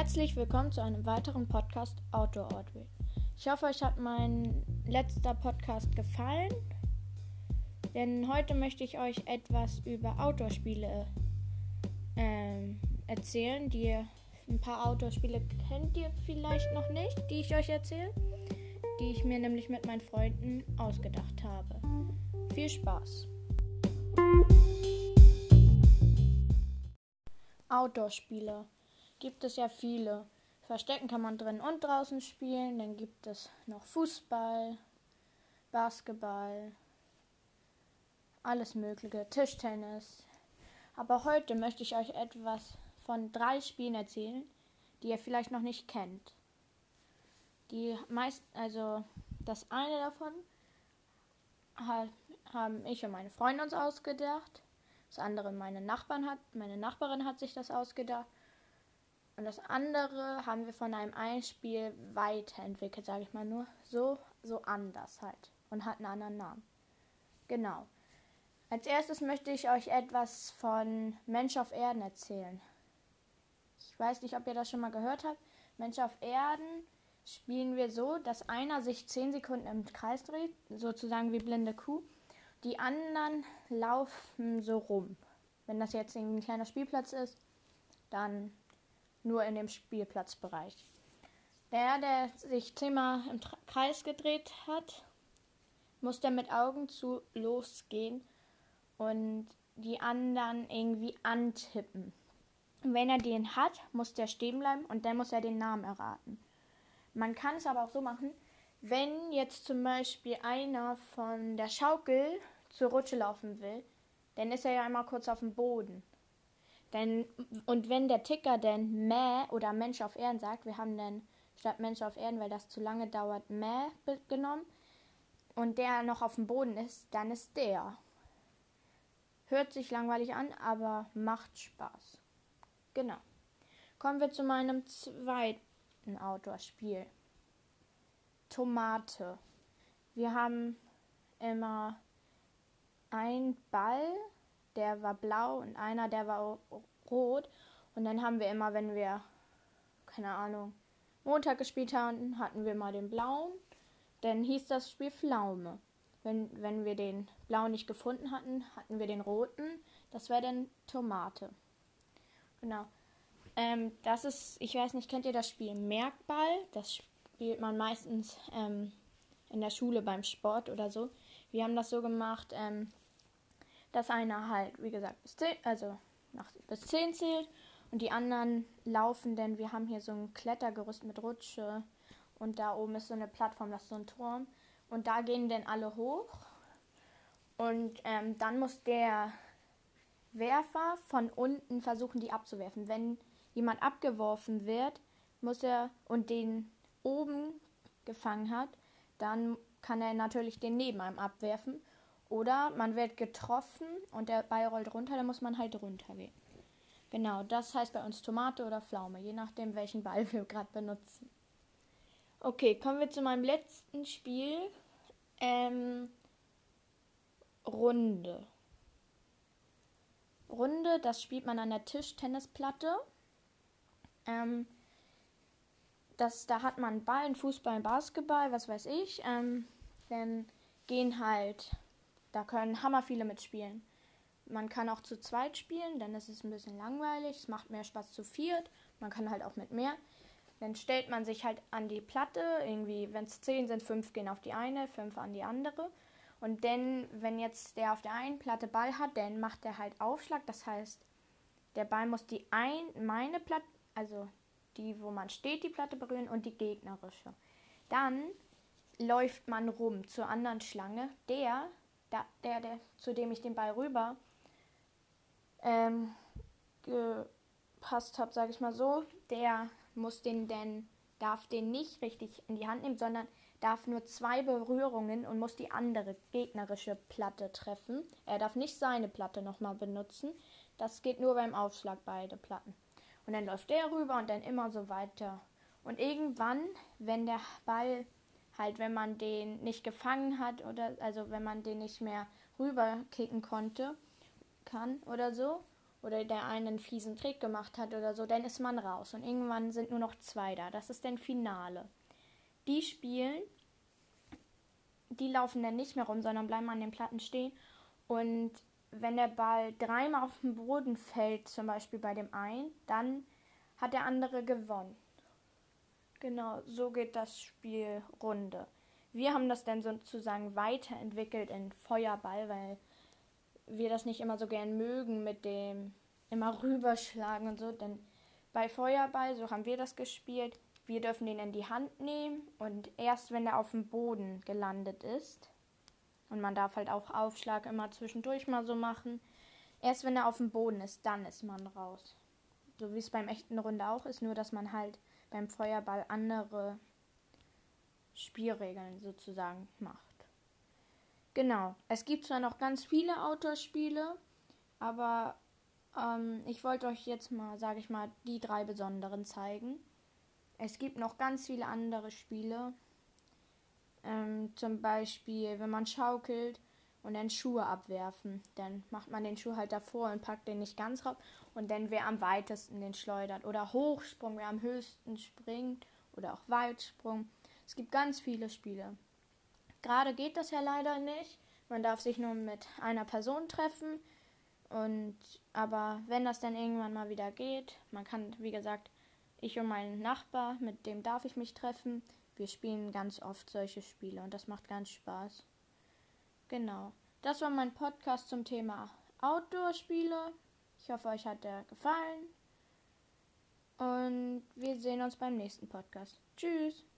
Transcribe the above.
Herzlich willkommen zu einem weiteren Podcast Outdoor Outway. Ich hoffe, euch hat mein letzter Podcast gefallen, denn heute möchte ich euch etwas über Outdoor-Spiele erzählen. Ein paar Outdoor-Spiele kennt ihr vielleicht noch nicht, die ich euch erzähle, die ich mir nämlich mit meinen Freunden ausgedacht habe. Viel Spaß! Outdoor-Spiele gibt es ja viele. Verstecken kann man drin und draußen spielen. Dann gibt es noch Fußball, Basketball, alles Mögliche, Tischtennis. Aber heute möchte ich euch etwas von 3 Spielen erzählen, die ihr vielleicht noch nicht kennt. Das eine davon haben ich und meine Freunde uns ausgedacht. Das andere meine Nachbarin hat sich das ausgedacht. Und das andere haben wir von einem Spiel weiterentwickelt, sage ich mal, nur so anders halt. Und hat einen anderen Namen. Genau. Als erstes möchte ich euch etwas von Mensch auf Erden erzählen. Ich weiß nicht, ob ihr das schon mal gehört habt. Mensch auf Erden spielen wir so, dass einer sich 10 Sekunden im Kreis dreht, sozusagen wie blinde Kuh. Die anderen laufen so rum. Wenn das jetzt ein kleiner Spielplatz ist, dann nur in dem Spielplatzbereich. Der sich 10-mal im Kreis gedreht hat, muss dann mit Augen zu losgehen und die anderen irgendwie antippen. Und wenn er den hat, muss der stehen bleiben und dann muss er den Namen erraten. Man kann es aber auch so machen, wenn jetzt zum Beispiel einer von der Schaukel zur Rutsche laufen will, dann ist er ja einmal kurz auf dem Boden. Und wenn der Ticker dann Mäh oder Mensch auf Erden sagt, wir haben dann statt Mensch auf Erden, weil das zu lange dauert, Mäh genommen und der noch auf dem Boden ist, dann ist der. Hört sich langweilig an, aber macht Spaß. Genau. Kommen wir zu meinem zweiten Outdoor-Spiel. Tomate. Wir haben immer einen Ball, der war blau und einer, der war rot. Und dann haben wir immer, wenn wir, keine Ahnung, Montag gespielt haben, hatten wir mal den blauen. Dann hieß das Spiel Pflaume. Wenn wir den blauen nicht gefunden hatten, hatten wir den roten. Das wäre dann Tomate. Genau. Ich weiß nicht, kennt ihr das Spiel Merkball? Das spielt man meistens in der Schule beim Sport oder so. Wir haben das so gemacht, dass einer halt, wie gesagt, bis 10 zählt und die anderen laufen, denn wir haben hier so ein Klettergerüst mit Rutsche und da oben ist so eine Plattform, das ist so ein Turm und da gehen dann alle hoch und dann muss der Werfer von unten versuchen, die abzuwerfen. Wenn jemand abgeworfen wird, muss er und den oben gefangen hat, dann kann er natürlich den neben einem abwerfen. Oder man wird getroffen und der Ball rollt runter, dann muss man halt runtergehen. Genau, das heißt bei uns Tomate oder Pflaume, je nachdem, welchen Ball wir gerade benutzen. Okay, kommen wir zu meinem letzten Spiel. Runde. Runde, das spielt man an der Tischtennisplatte. Da hat man einen Ball, einen Fußball, einen Basketball, was weiß ich. Dann da können hammer viele mitspielen. Man kann auch zu zweit spielen, dann ist es ein bisschen langweilig. Es macht mehr Spaß zu viert. Man kann halt auch mit mehr. Dann stellt man sich halt an die Platte. Irgendwie, wenn es 10 sind, 5 gehen auf die eine, 5 an die andere. Und dann, wenn jetzt der auf der einen Platte Ball hat, dann macht der halt Aufschlag. Das heißt, der Ball muss meine Platte, also die, wo man steht, die Platte berühren und die gegnerische. Dann läuft man rum zur anderen Schlange. Der zu dem ich den Ball rüber gepasst habe, sage ich mal so, der darf den nicht richtig in die Hand nehmen, sondern darf nur 2 Berührungen und muss die andere gegnerische Platte treffen. Er darf nicht seine Platte nochmal benutzen. Das geht nur beim Aufschlag, beide Platten. Und dann läuft der rüber und dann immer so weiter. Und irgendwann, wenn der Ball halt, wenn man den nicht gefangen hat wenn man den nicht mehr rüberkicken kann oder so oder der einen fiesen Trick gemacht hat oder so, dann ist man raus. Und irgendwann sind nur noch 2 da. Das ist dann Finale. Die spielen, die laufen dann nicht mehr rum, sondern bleiben an den Platten stehen. Und wenn der Ball 3-mal auf den Boden fällt, zum Beispiel bei dem einen, dann hat der andere gewonnen. Genau, so geht das Spiel Runde. Wir haben das dann sozusagen weiterentwickelt in Feuerball, weil wir das nicht immer so gern mögen mit dem immer rüberschlagen und so. Denn bei Feuerball, so haben wir das gespielt, wir dürfen den in die Hand nehmen und erst wenn der auf dem Boden gelandet ist, und man darf halt auch Aufschlag immer zwischendurch mal so machen, erst wenn er auf dem Boden ist, dann ist man raus. So wie es beim echten Runde auch ist, nur dass man halt beim Feuerball andere Spielregeln sozusagen macht. Genau, es gibt zwar noch ganz viele Outdoor-Spiele, aber ich wollte euch jetzt mal, sage ich mal, die 3 besonderen zeigen. Es gibt noch ganz viele andere Spiele, zum Beispiel, wenn man schaukelt und dann Schuhe abwerfen, dann macht man den Schuh halt davor und packt den nicht ganz rauf und dann wer am weitesten den schleudert. Oder Hochsprung, wer am höchsten springt oder auch Weitsprung. Es gibt ganz viele Spiele. Gerade geht das ja leider nicht. Man darf sich nur mit einer Person treffen. Aber wenn das dann irgendwann mal wieder geht, man kann, wie gesagt, ich und mein Nachbar, mit dem darf ich mich treffen. Wir spielen ganz oft solche Spiele und das macht ganz Spaß. Genau. Das war mein Podcast zum Thema Outdoor-Spiele. Ich hoffe, euch hat der gefallen. Und wir sehen uns beim nächsten Podcast. Tschüss!